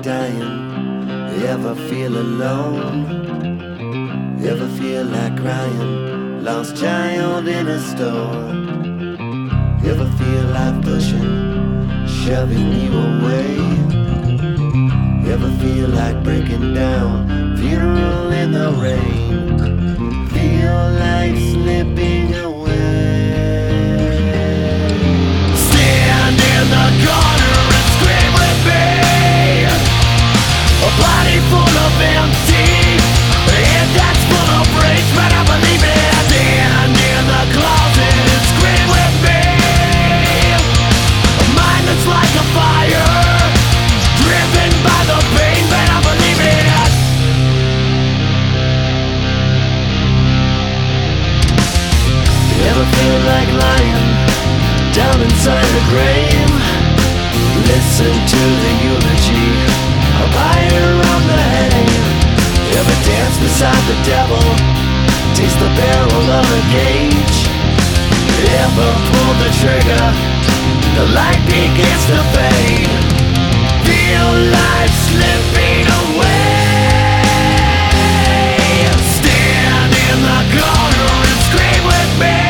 dying. Ever feel alone? Ever feel like crying? Lost child in a store. Ever feel like pushing, shoving you away? Ever feel like breaking down? Funeral in the rain. Feel like slipping away. Stand in the corner and scream with me. A body full of empty, and that's full of rage, but I believe it. Stand in the closet and scream with me. A mind that's like a fire, driven by the pain, but I believe it. Ever feel like lying down inside the grave? Listen to the eulogy, a fire on the hay. Ever dance beside the devil, taste the barrel of a gauge? Ever pull the trigger, the light begins to fade. Feel life slipping away. Stand in the corner and scream with me.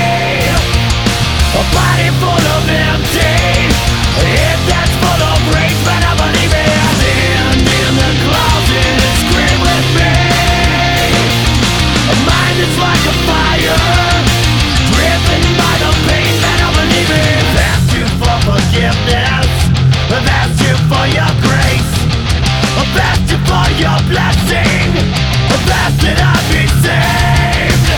A body full of empty, if that's full of rage, but I believe it. Stand in the closet and scream with me. A mind that's like a fire, driven by the pain, but I believe it. I've asked you for forgiveness, I've asked you for your grace, I've asked you for your blessing, I've asked that I be saved.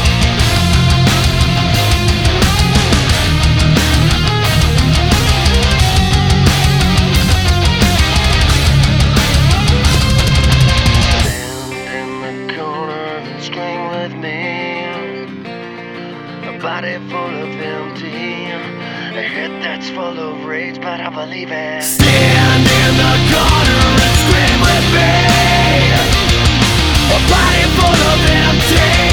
Body full of empty, a head that's full of rage, but I believe it. Stand in the corner and scream with me. A body full of empty,